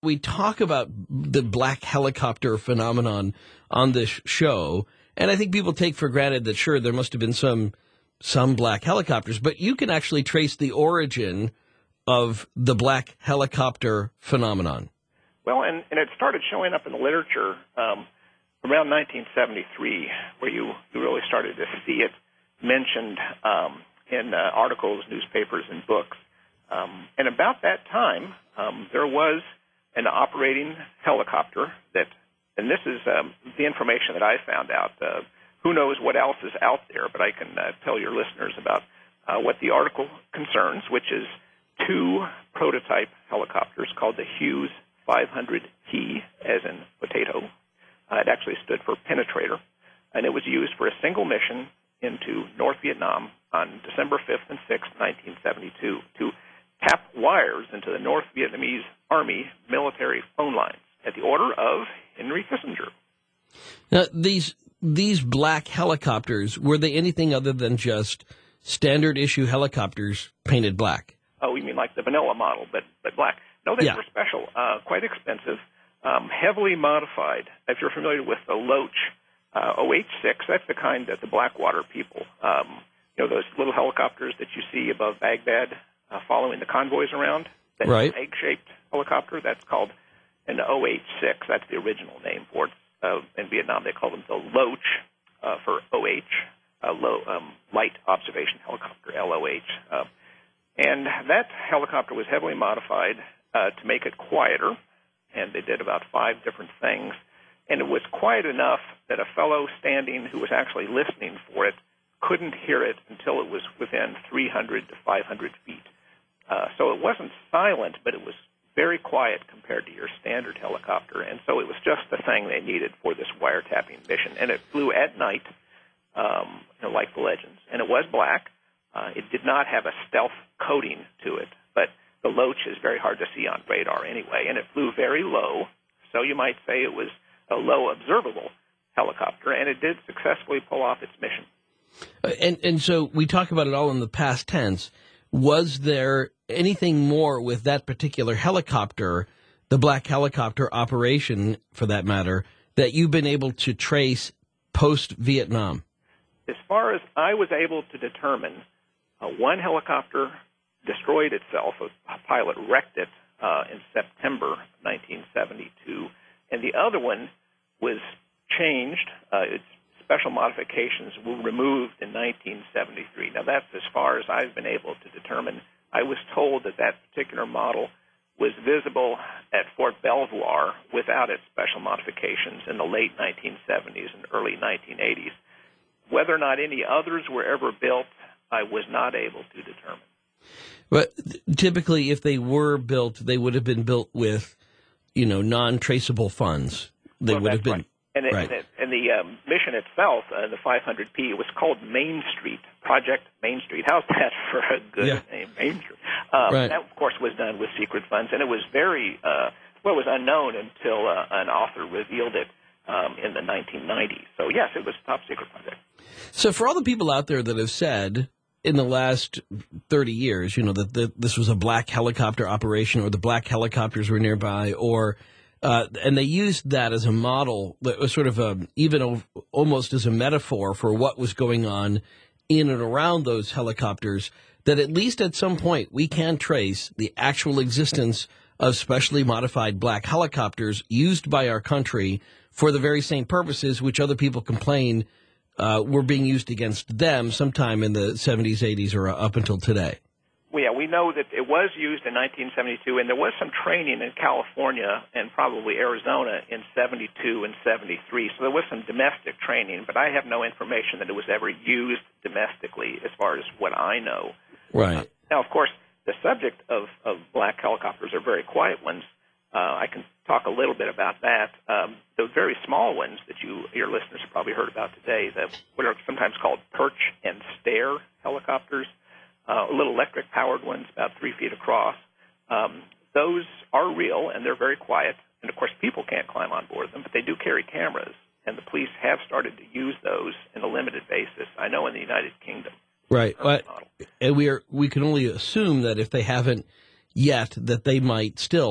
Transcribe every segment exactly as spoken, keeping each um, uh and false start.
We talk about the black helicopter phenomenon on this show, and I think people take for granted that, sure, there must have been some some black helicopters, but you can actually trace the origin of the black helicopter phenomenon. Well, and, and it started showing up in the literature um, around nineteen seventy-three, where you, you really started to see it mentioned um, in uh, articles, newspapers, and books. Um, and about that time, um, there was an operating helicopter that, and this is um, the information that I found out. Uh, who knows what else is out there, but I can uh, tell your listeners about uh, what the article concerns, which is two prototype helicopters called the Hughes five hundred P, as in potato. Uh, it actually stood for penetrator, and it was used for a single mission into North Vietnam on December fifth and sixth, nineteen seventy-two, to tap wires into the North Vietnamese Army military phone lines at the order of Henry Kissinger. Now, these these black helicopters, were they anything other than just standard issue helicopters painted black? Oh, you mean like the vanilla model, but, but black? No, they yeah. were special, uh, quite expensive, um, heavily modified. If you're familiar with the Loach uh, O H six, that's the kind that the Blackwater people, um, you know, those little helicopters that you see above Baghdad uh, following the convoys around, that right. egg-shaped helicopter, that's called an O H six. That's the original name for it. Uh, in Vietnam, they call them the Loach uh, for O H, uh, low, um, Light Observation Helicopter, L O H. Uh, and that helicopter was heavily modified uh, to make it quieter, and they did about five different things. And it was quiet enough that a fellow standing who was actually listening for it couldn't hear it until it was within three hundred to five hundred feet. Uh, so it wasn't silent, but it was very quiet compared to your standard helicopter, and so it was just the thing they needed for this wiretapping mission. And it flew at night, um, you know, like the Legends, and it was black. Uh, it did not have a stealth coating to it, but the Loach is very hard to see on radar anyway, and it flew very low, so you might say it was a low observable helicopter, and it did successfully pull off its mission. Uh, and, and so we talk about it all in the past tense. Was there anything more with that particular helicopter, the black helicopter operation, for that matter, that you've been able to trace post-Vietnam? As far as I was able to determine, uh, one helicopter destroyed itself. A pilot wrecked it uh, in September nineteen seventy-two, and the other one was changed. Uh, its special modifications were removed in nineteen seventy-three. Now, that's as far as I've been able to determine. I was told that that particular model was visible at Fort Belvoir without its special modifications in the late nineteen seventies and early nineteen eighties. Whether or not any others were ever built, I was not able to determine. But typically, if they were built, they would have been built with, you know, non-traceable funds. They well, would have been. Right. And, it, right. and, it, and the um, mission itself, uh, the five hundred P, it was called Main Street, Project Main Street. How's that for a good yeah. name, Main Street? Um, right. That, of course, was done with secret funds, and it was very, uh, well, it was unknown until uh, an author revealed it um, in the nineteen nineties. So, yes, it was a top secret project. So for all the people out there that have said in the last thirty years, you know, that the, this was a black helicopter operation, or the black helicopters were nearby, or Uh, and they used that as a model that was sort of a, even a, almost as a metaphor for what was going on in and around those helicopters, that at least at some point we can trace the actual existence of specially modified black helicopters used by our country for the very same purposes which other people complain uh, were being used against them sometime in the seventies, eighties, or up until today. Well, yeah, we know that it was used in nineteen seventy-two, and there was some training in California and probably Arizona in seventy-two and seventy-three. So there was some domestic training, but I have no information that it was ever used domestically as far as what I know. Right. Uh, now, of course, the subject of, of black helicopters are very quiet ones. Uh, I can talk a little bit about that. Um, the very small ones that you your listeners have probably heard about today, the, what are sometimes called perch and stare helicopters, Uh, little electric-powered ones about three feet across. Um, those are real, and they're very quiet. And, of course, people can't climb on board them, but they do carry cameras, and the police have started to use those in a limited basis, I know, in the United Kingdom. Right. But, and we are we can only assume that if they haven't yet, that they might still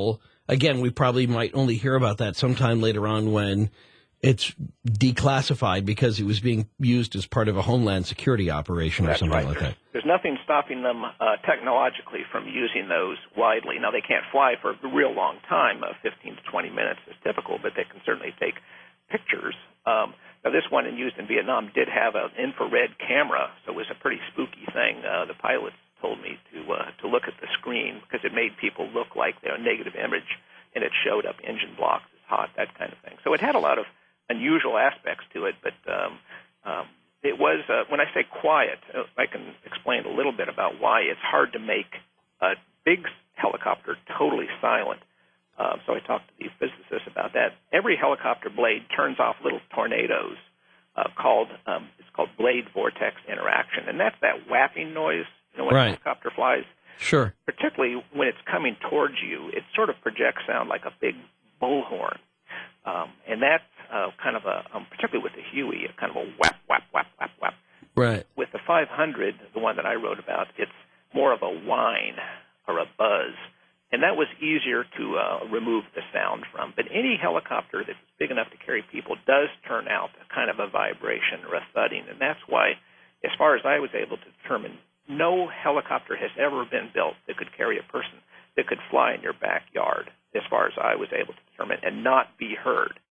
again, we probably might only hear about that sometime later on when it's declassified because it was being used as part of a Homeland Security operation or That's something right. like there's, that. There's nothing stopping them uh, technologically from using those widely. Now, they can't fly for a real long time. Uh, fifteen to twenty minutes is typical, but they can certainly take pictures. Um, now, this one used in Vietnam did have an infrared camera, so it was a pretty spooky thing. Uh, the pilots told me to uh, to look at the screen because it made people look like they're a negative image, and it showed up engine blocks as hot, that kind of thing. So it had a lot of unusual aspects to it, but um, um, it was, uh, when I say quiet, uh, I can explain a little bit about why it's hard to make a big helicopter totally silent. Uh, so I talked to the physicists about that. Every helicopter blade turns off little tornadoes uh, called, um, it's called blade vortex interaction, and that's that whapping noise, you know, when Right. a helicopter flies. Sure. Particularly when it's coming towards you, it sort of projects sound like a big bullhorn. Um, and that's uh, kind of a, um, particularly with the Huey, a kind of a whap, whap, whap, whap, whap. Right. With the five hundred, the one that I wrote about, it's more of a whine or a buzz. And that was easier to uh, remove the sound from. But any helicopter that's big enough to carry people does turn out a kind of a vibration or a thudding. And that's why, as far as I was able to determine, no helicopter has ever been built that could carry a person that could fly in your backyard, as far as I was able to determine, and not be heard.